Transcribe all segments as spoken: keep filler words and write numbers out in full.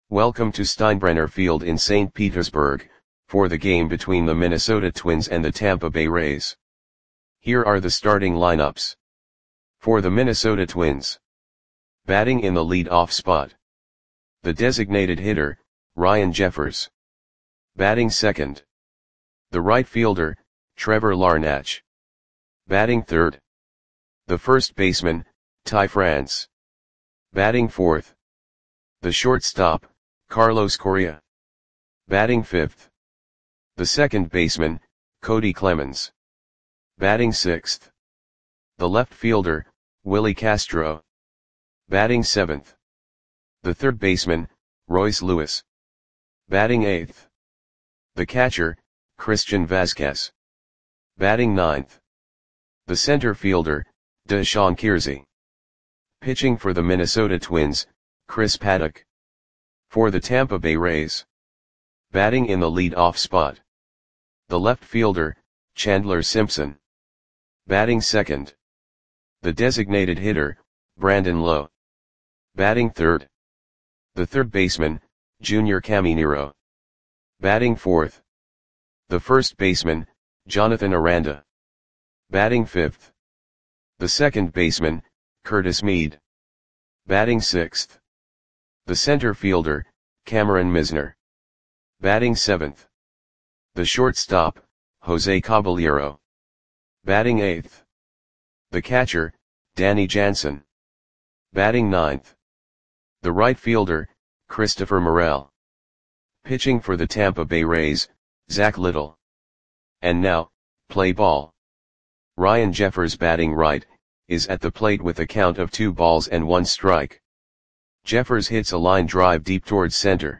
Welcome to Steinbrenner Field in Saint Petersburg, for the game between the Minnesota Twins and the Tampa Bay Rays. Here are the starting lineups. For the Minnesota Twins. Batting in the lead-off spot. The designated hitter, Ryan Jeffers. Batting second. The right fielder, Trevor Larnach. Batting third. The first baseman, Ty France. Batting fourth. The shortstop, Carlos Correa. Batting fifth. The second baseman, Cody Clemens. Batting sixth. The left fielder, Willie Castro. Batting seventh. The third baseman, Royce Lewis. Batting eighth. The catcher, Christian Vazquez. Batting ninth. The center fielder, Deshaun Kiersey. Pitching for the Minnesota Twins, Chris Paddack. For the Tampa Bay Rays. Batting in the lead-off spot. The left fielder, Chandler Simpson. Batting second. The designated hitter, Brandon Lowe. Batting third. The third baseman, Junior Caminero. Batting fourth. The first baseman, Jonathan Aranda. Batting fifth. The second baseman, Curtis Mead. Batting sixth. The center fielder, Cameron Misner. Batting seventh. The shortstop, Jose Caballero. Batting eighth. The catcher, Danny Jansen. Batting ninth. The right fielder, Christopher Morel. Pitching for the Tampa Bay Rays, Zach Little. And now, play ball. Ryan Jeffers batting right, is at the plate with a count of two balls and one strike. Jeffers hits a line drive deep towards center.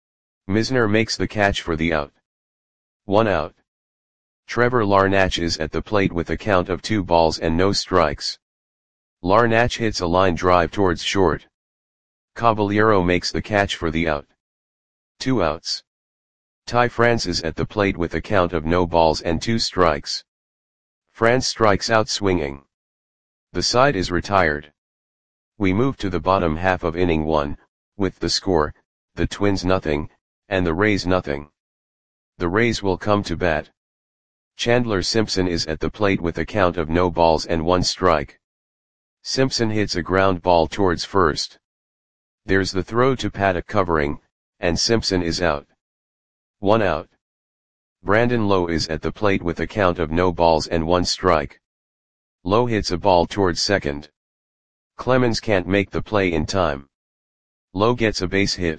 Misner makes the catch for the out. One out. Trevor Larnach is at the plate with a count of two balls and no strikes. Larnach hits a line drive towards short. Caballero makes the catch for the out. Two outs. Ty France is at the plate with a count of no balls and two strikes. France strikes out swinging. The side is retired. We move to the bottom half of inning one, with the score, the Twins nothing, and the Rays nothing. The Rays will come to bat. Chandler Simpson is at the plate with a count of no balls and one strike. Simpson hits a ground ball towards first. There's the throw to Paddack covering, and Simpson is out. One out. Brandon Lowe is at the plate with a count of no balls and one strike. Lowe hits a ball towards second. Clemens can't make the play in time. Lowe gets a base hit.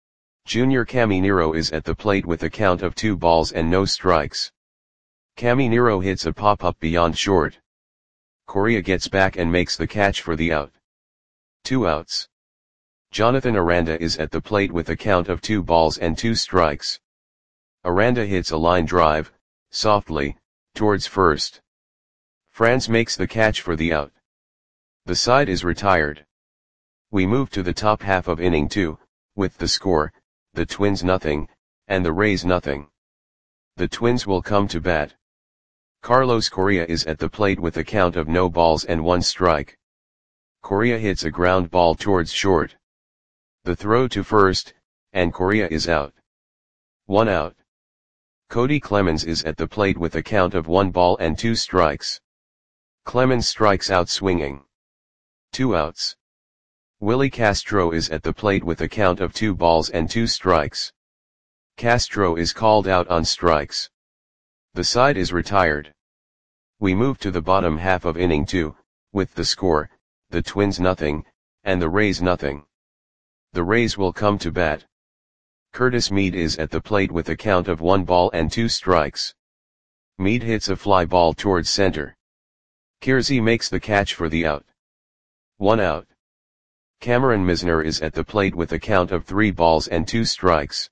Junior Caminero is at the plate with a count of two balls and no strikes. Caminero hits a pop-up beyond short. Correa gets back and makes the catch for the out. Two outs. Jonathan Aranda is at the plate with a count of two balls and two strikes. Aranda hits a line drive, softly, towards first. France makes the catch for the out. The side is retired. We move to the top half of inning two, with the score, the Twins nothing, and the Rays nothing. The Twins will come to bat. Carlos Correa is at the plate with a count of no balls and one strike. Correa hits a ground ball towards short. The throw to first, and Correa is out. One out. Cody Clemens is at the plate with a count of one ball and two strikes. Clemens strikes out swinging. Two outs. Willie Castro is at the plate with a count of two balls and two strikes. Castro is called out on strikes. The side is retired. We move to the bottom half of inning two, with the score, the Twins nothing, and the Rays nothing. The Rays will come to bat. Curtis Mead is at the plate with a count of one ball and two strikes. Mead hits a fly ball towards center. Kiersey makes the catch for the out. One out. Cameron Misner is at the plate with a count of three balls and two strikes.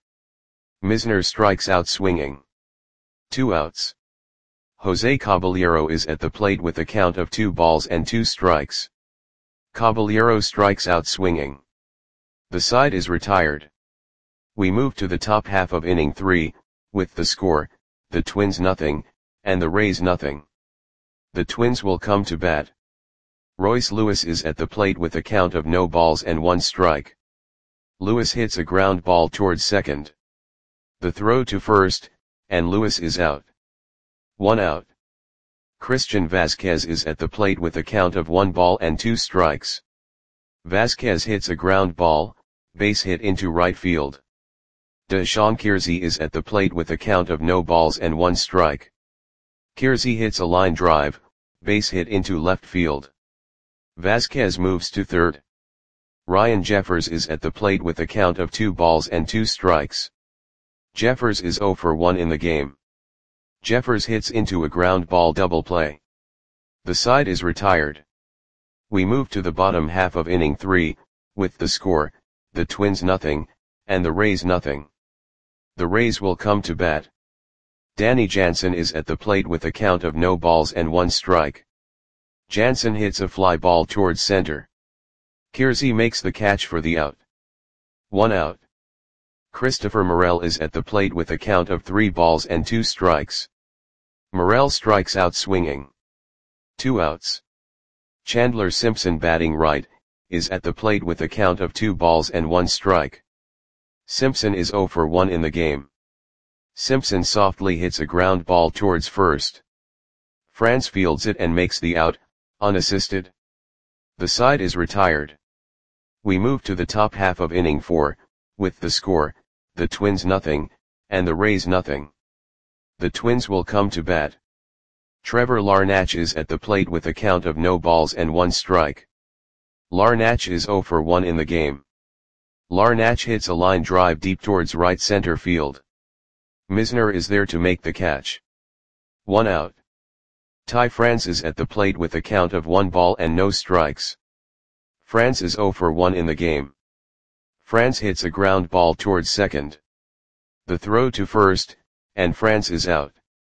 Misner strikes out swinging. Two outs. Jose Caballero is at the plate with a count of two balls and two strikes. Caballero strikes out swinging. The side is retired. We move to the top half of inning three, with the score, the Twins nothing, and the Rays nothing. The Twins will come to bat. Royce Lewis is at the plate with a count of no balls and one strike. Lewis hits a ground ball towards second. The throw to first, and Lewis is out. One out. Christian Vázquez is at the plate with a count of one ball and two strikes. Vázquez hits a ground ball, base hit into right field. Deshaun Keirsey is at the plate with a count of no balls and one strike. Keirsey hits a line drive, base hit into left field. Vázquez moves to third. Ryan Jeffers is at the plate with a count of two balls and two strikes. Jeffers is zero for one in the game. Jeffers hits into a ground ball double play. The side is retired. We move to the bottom half of inning three, with the score, the Twins nothing, and the Rays nothing. The Rays will come to bat. Danny Jansen is at the plate with a count of no balls and one strike. Jansen hits a fly ball towards center. Keirsey makes the catch for the out. One out. Christopher Morel is at the plate with a count of three balls and two strikes. Morel strikes out swinging. Two outs. Chandler Simpson, batting right, is at the plate with a count of two balls and one strike. Simpson is zero for one in the game. Simpson softly hits a ground ball towards first. Franz fields it and makes the out, unassisted. The side is retired. We move to the top half of inning four, with the score, the Twins nothing, and the Rays nothing. The Twins will come to bat. Trevor Larnach is at the plate with a count of no balls and one strike. Larnach is zero for one in the game. Larnach hits a line drive deep towards right center field. Misner is there to make the catch. One out. Ty France is at the plate with a count of one ball and no strikes. France is zero for one in the game. France hits a ground ball towards second. The throw to first, and France is out.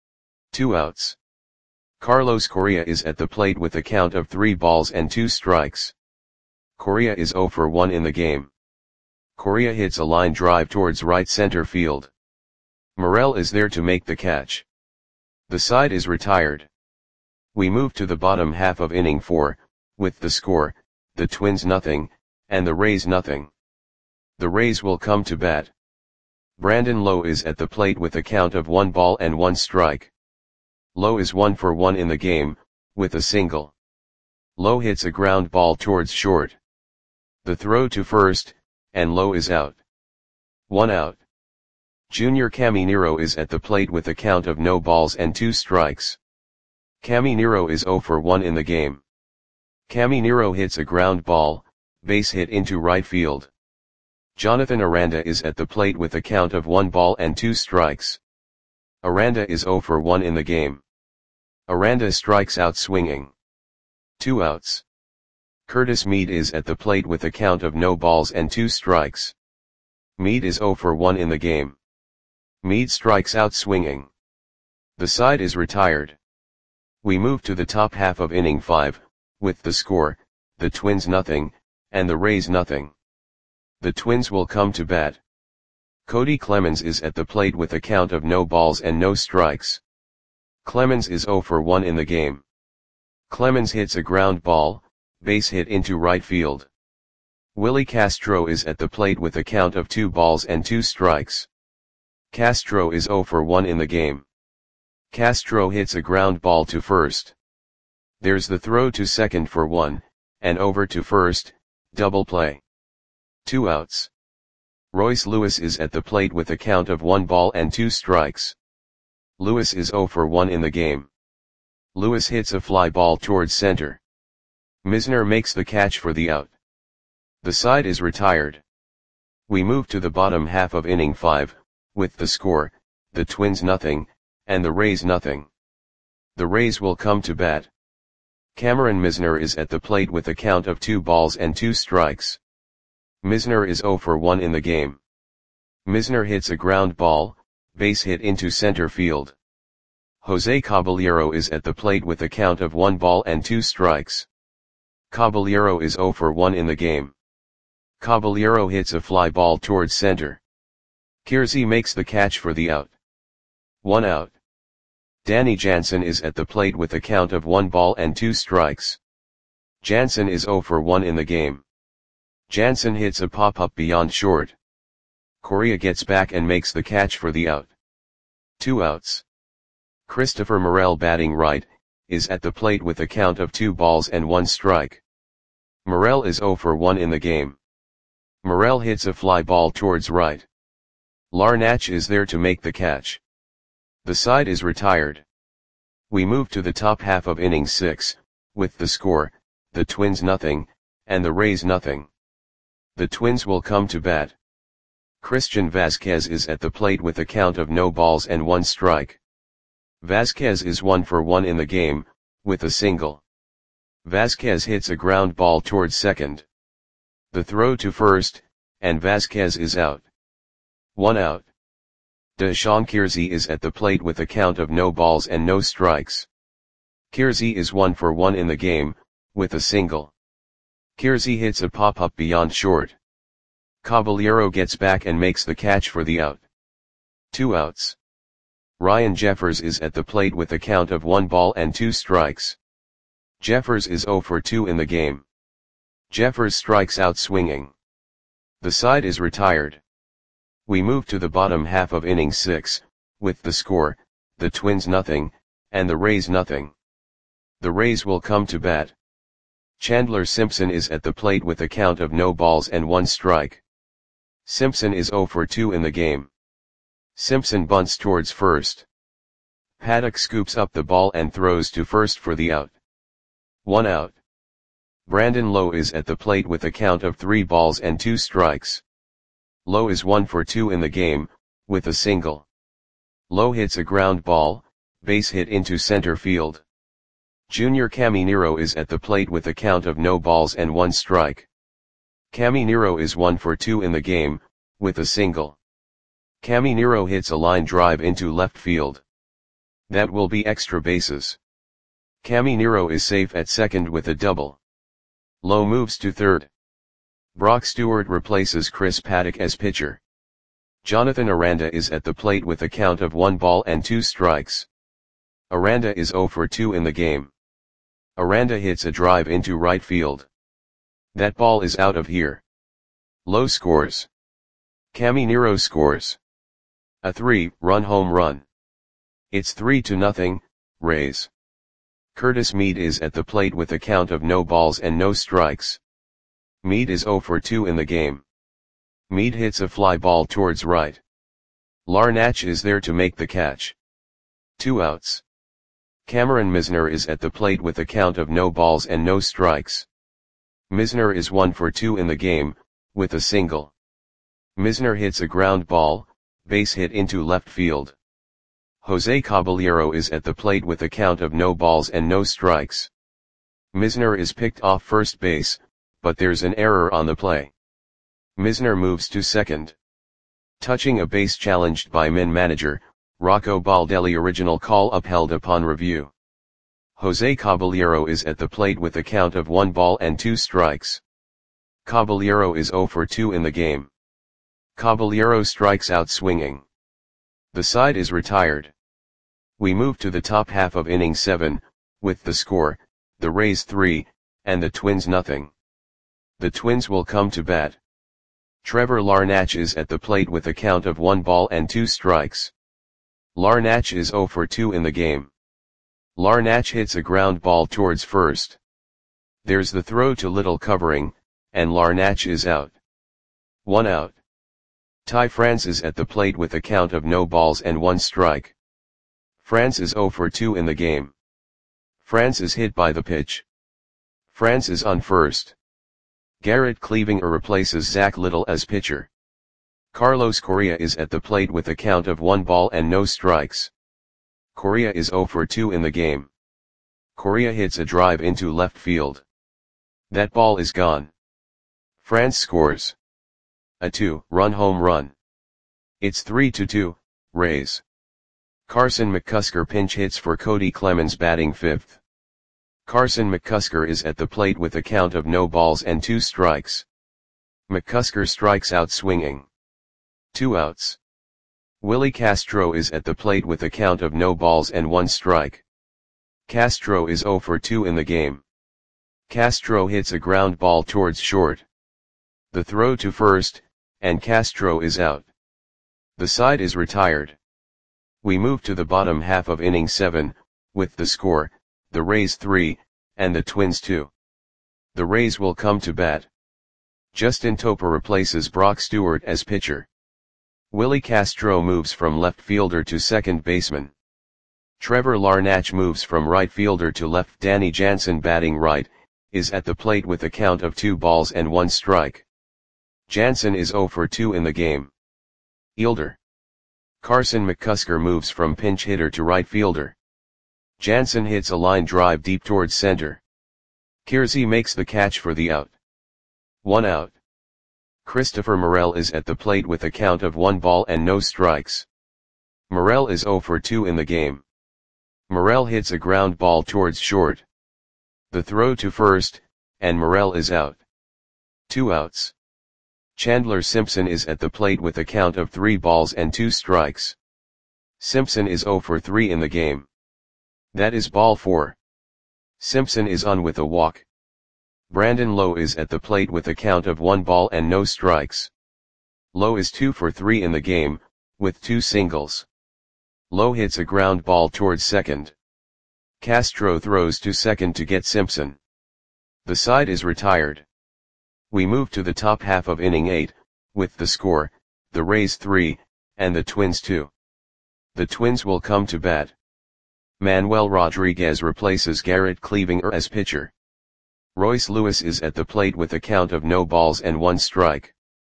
Two outs. Carlos Correa is at the plate with a count of three balls and two strikes. Correa is zero for one in the game. Correa hits a line drive towards right center field. Morel is there to make the catch. The side is retired. We move to the bottom half of inning four, with the score, the Twins nothing, and the Rays nothing. The Rays will come to bat. Brandon Lowe is at the plate with a count of one ball and one strike. Lowe is one for one in the game, with a single. Lowe hits a ground ball towards short. The throw to first, and Lowe is out. One out. Junior Caminero is at the plate with a count of no balls and two strikes. Caminero is zero for one in the game. Caminero hits a ground ball, base hit into right field. Jonathan Aranda is at the plate with a count of one ball and two strikes. Aranda is zero for one in the game. Aranda strikes out swinging. Two outs. Curtis Mead is at the plate with a count of no balls and two strikes. Mead is zero for one in the game. Mead strikes out swinging. The side is retired. We move to the top half of inning five, with the score, the Twins nothing, and the Rays nothing. The Twins will come to bat. Cody Clemens is at the plate with a count of no balls and no strikes. Clemens is zero for one in the game. Clemens hits a ground ball, base hit into right field. Willie Castro is at the plate with a count of two balls and two strikes. Castro is zero for one in the game. Castro hits a ground ball to first. There's the throw to second for one, and over to first, double play. Two outs. Royce Lewis is at the plate with a count of one ball and two strikes. Lewis is zero for one in the game. Lewis hits a fly ball towards center. Misner makes the catch for the out. The side is retired. We move to the bottom half of inning five, with the score, the Twins nothing, and the Rays nothing. The Rays will come to bat. Cameron Misner is at the plate with a count of two balls and two strikes. Misner is zero for one in the game. Misner hits a ground ball, base hit into center field. Jose Caballero is at the plate with a count of one ball and two strikes. Caballero is zero for one in the game. Caballero hits a fly ball towards center. Keirsey makes the catch for the out. One out. Danny Jansen is at the plate with a count of one ball and two strikes. Jansen is zero for one in the game. Jansen hits a pop-up beyond short. Correa gets back and makes the catch for the out. Two outs. Christopher Morel, batting right, is at the plate with a count of two balls and one strike. Morel is oh for one in the game. Morel hits a fly ball towards right. Larnach is there to make the catch. The side is retired. We move to the top half of inning six, with the score, the Twins nothing, and the Rays nothing. The Twins will come to bat. Christian Vazquez is at the plate with a count of no balls and one strike. Vazquez is one for one in the game, with a single. Vazquez hits a ground ball towards second. The throw to first, and Vazquez is out. One out. Deshaun Keirsey is at the plate with a count of no balls and no strikes. Keirsey is one for one in the game, with a single. Keirsey hits a pop-up beyond short. Caballero gets back and makes the catch for the out. Two outs. Ryan Jeffers is at the plate with a count of one ball and two strikes. Jeffers is oh for two in the game. Jeffers strikes out swinging. The side is retired. We move to the bottom half of inning six, with the score, the Twins nothing, and the Rays nothing. The Rays will come to bat. Chandler Simpson is at the plate with a count of no balls and one strike. Simpson is oh for two in the game. Simpson bunts towards first. Paddock scoops up the ball and throws to first for the out. One out. Brandon Lowe is at the plate with a count of three balls and two strikes. Lowe is one for two in the game, with a single. Lowe hits a ground ball, base hit into center field. Junior Caminero is at the plate with a count of no balls and one strike. Caminero is one for two in the game, with a single. Caminero hits a line drive into left field. That will be extra bases. Caminero is safe at second with a double. Lowe moves to third. Brock Stewart replaces Chris Paddock as pitcher. Jonathan Aranda is at the plate with a count of one ball and two strikes. Aranda is oh for two in the game. Aranda hits a drive into right field. That ball is out of here. Lowe scores. Caminero scores. A three-run home run. It's three to nothing, Rays. Curtis Mead is at the plate with a count of no balls and no strikes. Mead is oh for two in the game. Mead hits a fly ball towards right. Larnach is there to make the catch. Two outs. Cameron Misner is at the plate with a count of no balls and no strikes. Misner is one for two in the game, with a single. Misner hits a ground ball, base hit into left field. Jose Caballero is at the plate with a count of no balls and no strikes. Misner is picked off first base, but there's an error on the play. Misner moves to second. Touching a base challenged by Min manager, Rocco Baldelli. Original call upheld upon review. Jose Caballero is at the plate with a count of one ball and two strikes. Caballero is oh for two in the game. Caballero strikes out swinging. The side is retired. We move to the top half of inning seven, with the score, the Rays three, and the Twins nothing. The Twins will come to bat. Trevor Larnach is at the plate with a count of one ball and two strikes. Larnach is oh for two in the game. Larnach hits a ground ball towards first. There's the throw to little covering, and Larnach is out. One out. Ty France is at the plate with a count of no balls and one strike. France is oh for two in the game. France is hit by the pitch. France is on first. Garrett Cleavinger replaces Zach Little as pitcher. Carlos Correa is at the plate with a count of one ball and no strikes. Correa is oh for two in the game. Correa hits a drive into left field. That ball is gone. France scores. A two-run home run. It's three to two, Rays. Carson McCusker pinch hits for Cody Clemens, batting fifth. Carson McCusker is at the plate with a count of no balls and two strikes. McCusker strikes out swinging. Two outs. Willie Castro is at the plate with a count of no balls and one strike. Castro is oh for two in the game. Castro hits a ground ball towards short. The throw to first, and Castro is out. The side is retired. We move to the bottom half of inning seven, with the score, the Rays three, and the Twins two. The Rays will come to bat. Justin Topa replaces Brock Stewart as pitcher. Willie Castro moves from left fielder to second baseman. Trevor Larnach moves from right fielder to left. Danny Jansen, batting right, is at the plate with a count of two balls and one strike. Jansen is oh for two in the game. Fielder Carson McCusker moves from pinch hitter to right fielder. Jansen hits a line drive deep towards center. Kiersey makes the catch for the out. One out. Christopher Morel is at the plate with a count of one ball and no strikes. Morel is oh for two in the game. Morel hits a ground ball towards short. The throw to first, and Morel is out. Two outs. Chandler Simpson is at the plate with a count of three balls and two strikes. Simpson is oh for three in the game. That is ball four. Simpson is on with a walk. Brandon Lowe is at the plate with a count of one ball and no strikes. Lowe is two for three in the game, with two singles. Lowe hits a ground ball towards second. Castro throws to second to get Simpson. The side is retired. We move to the top half of inning eight, with the score, the Rays three, and the Twins two. The Twins will come to bat. Manuel Rodriguez replaces Garrett Cleavinger as pitcher. Royce Lewis is at the plate with a count of no balls and one strike.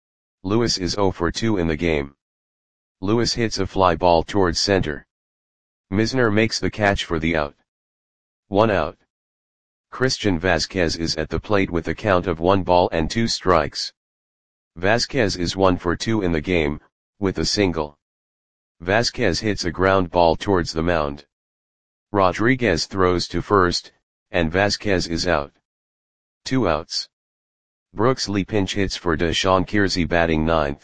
Lewis is oh for two in the game. Lewis hits a fly ball towards center. Misner makes the catch for the out. One out. Christian Vasquez is at the plate with a count of one ball and two strikes. Vasquez is one for two in the game, with a single. Vasquez hits a ground ball towards the mound. Rodriguez throws to first, and Vasquez is out. Two outs. Brooks Lee pinch hits for Deshaun Kiersey, batting ninth.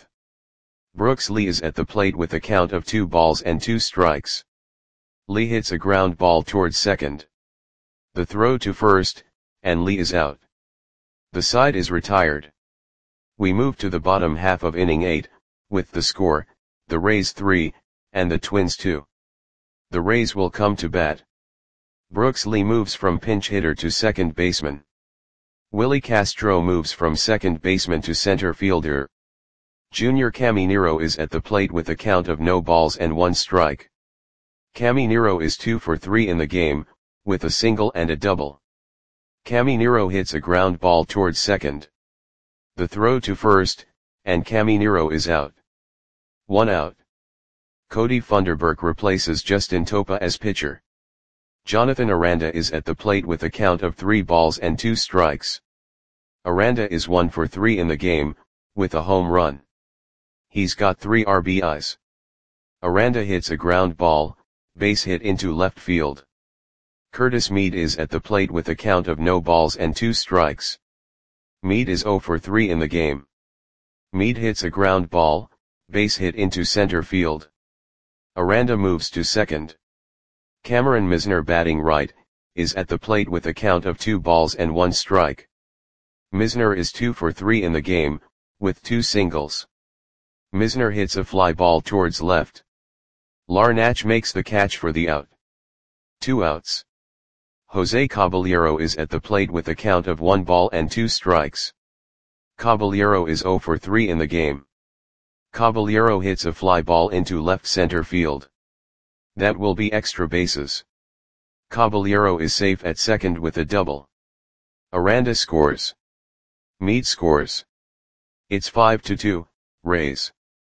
Brooks Lee is at the plate with a count of two balls and two strikes. Lee hits a ground ball towards second. The throw to first, and Lee is out. The side is retired. We move to the bottom half of inning eight, with the score, the Rays three, and the Twins two. The Rays will come to bat. Brooks Lee moves from pinch hitter to second baseman. Willie Castro moves from second baseman to center fielder. Junior Caminero is at the plate with a count of no balls and one strike. Caminero is two for three in the game, with a single and a double. Caminero hits a ground ball towards second. The throw to first, and Caminero is out. One out. Cody Funderburk replaces Justin Topa as pitcher. Jonathan Aranda is at the plate with a count of three balls and two strikes. Aranda is one for three in the game, with a home run. He's got three R B Is. Aranda hits a ground ball, base hit into left field. Curtis Mead is at the plate with a count of no balls and two strikes. Mead is oh for three in the game. Mead hits a ground ball, base hit into center field. Aranda moves to second. Cameron Misner, batting right, is at the plate with a count of two balls and one strike. Misner is two for three in the game, with two singles. Misner hits a fly ball towards left. Larnach makes the catch for the out. Two outs. Jose Caballero is at the plate with a count of one ball and two strikes. Caballero is oh for three in the game. Caballero hits a fly ball into left center field. That will be extra bases. Caballero is safe at second with a double. Aranda scores. Mead scores. It's five to two, Rays.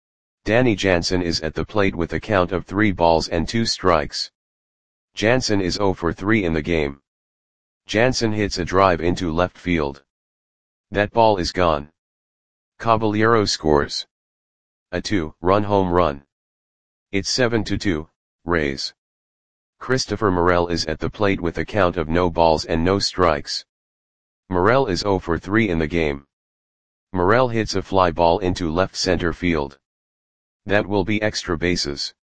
Danny Jansen is at the plate with a count of three balls and two strikes. Jansen is oh for three in the game. Jansen hits a drive into left field. That ball is gone. Caballero scores. A two-run home run. It's seven to two, Rays. Christopher Morel is at the plate with a count of no balls and no strikes. Morel is oh for three in the game. Morel hits a fly ball into left center field. That will be extra bases.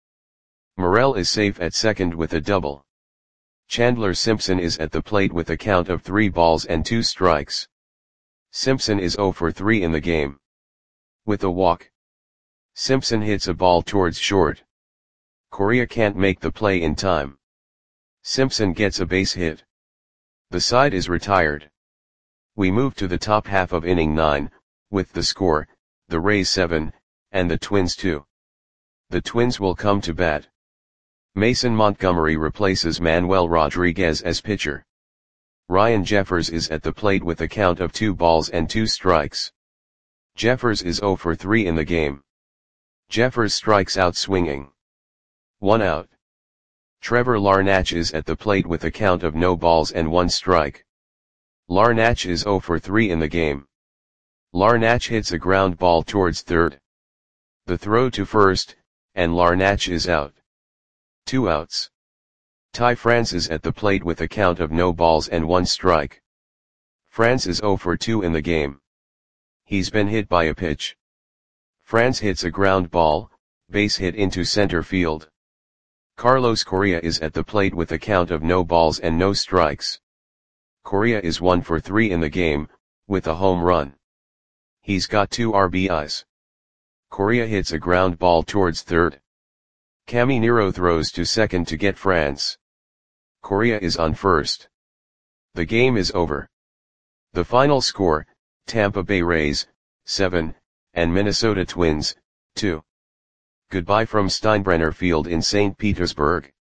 Morel is safe at second with a double. Chandler Simpson is at the plate with a count of three balls and two strikes. Simpson is zero for three in the game. With a walk, Simpson hits a ball towards short. Correa can't make the play in time. Simpson gets a base hit. The side is retired. We move to the top half of inning nine, with the score, the Rays seven, and the Twins two. The Twins will come to bat. Mason Montgomery replaces Manuel Rodriguez as pitcher. Ryan Jeffers is at the plate with a count of two balls and two strikes. Jeffers is zero for three in the game. Jeffers strikes out swinging. One out. Trevor Larnach is at the plate with a count of no balls and one strike. Larnach is zero for three in the game. Larnach hits a ground ball towards third. The throw to first, and Larnach is out. Two outs. Ty France is at the plate with a count of no balls and one strike. France is zero for two in the game. He's been hit by a pitch. France hits a ground ball, base hit into center field. Carlos Correa is at the plate with a count of no balls and no strikes. Correa is one for three in the game, with a home run. He's got two R B Is. Correa hits a ground ball towards third. Caminero throws to second to get France. Correa is on first. The game is over. The final score, Tampa Bay Rays, seven, and Minnesota Twins, two. Goodbye from Steinbrenner Field in Saint Petersburg.